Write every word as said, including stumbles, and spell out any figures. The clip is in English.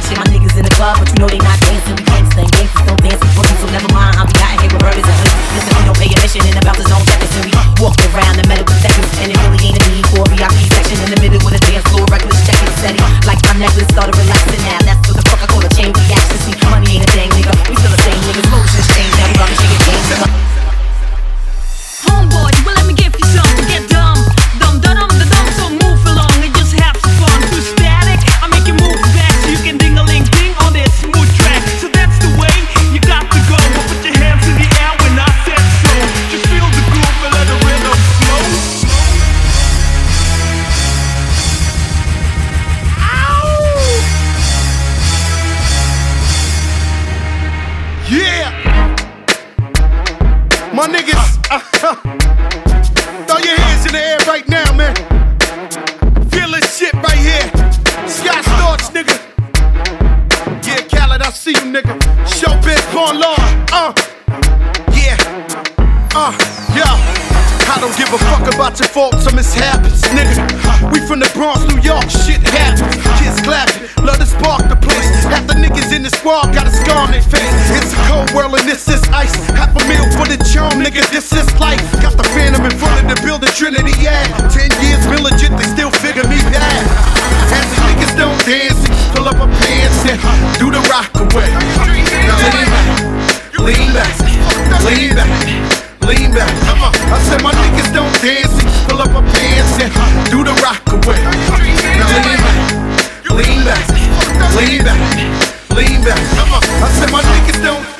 action. My niggas in the club, but you know they not dancing. We gangsta and gangsters don't dance with boogies, so never mind. I'll be out here with burgers and hoodies. Listen, we don't pay admission and about the zone seconds, and we walk around the medical seconds, and it really ain't a need for a V I P section in the middle with a dance floor, reckless checking steady. Like my necklace started relaxing now. That's what the fuck I call a chain reaction. See, money ain't a thing, nigga. We still the same niggas. Motions change now. We rockin' shit get changed. Homeboy, you will let me give you some. Get dumb, dumb, dumb, dumb, dumb. So move along and just have some fun. Too static, I make you move fast so you can ding a ling ding on this smooth track. So that's the way you got to go. Put your hands in the air when I said so. Just feel the groove and let the rhythm flow. Yeah! My niggas, uh, uh, throw your hands in the air right now, man. Feel this shit right here. Sky Storch, nigga. Yeah, Khaled, I see you, nigga. Showbiz, Born Law, uh. Yeah, uh, yeah. I don't give a fuck about your faults or mishaps, nigga. We from the Bronx, New York, shit happens. Kids clapping, love to spark the place. Half the niggas in the squad got a scar on their face. It's a cold world and this is ice. Half a meal for the charm, nigga, this is life. Got the Phantom in front of the building, Trinity, yeah. Ten years been legit, they still figure me bad. And the niggas don't dance, pull up a pants and do the rock away. Now lean back, lean back, lean back, lean back. I said my niggas don't dance, pull up a pants and do the rock away. Now lean back, lean back, lean back, lean back. I said my niggas don't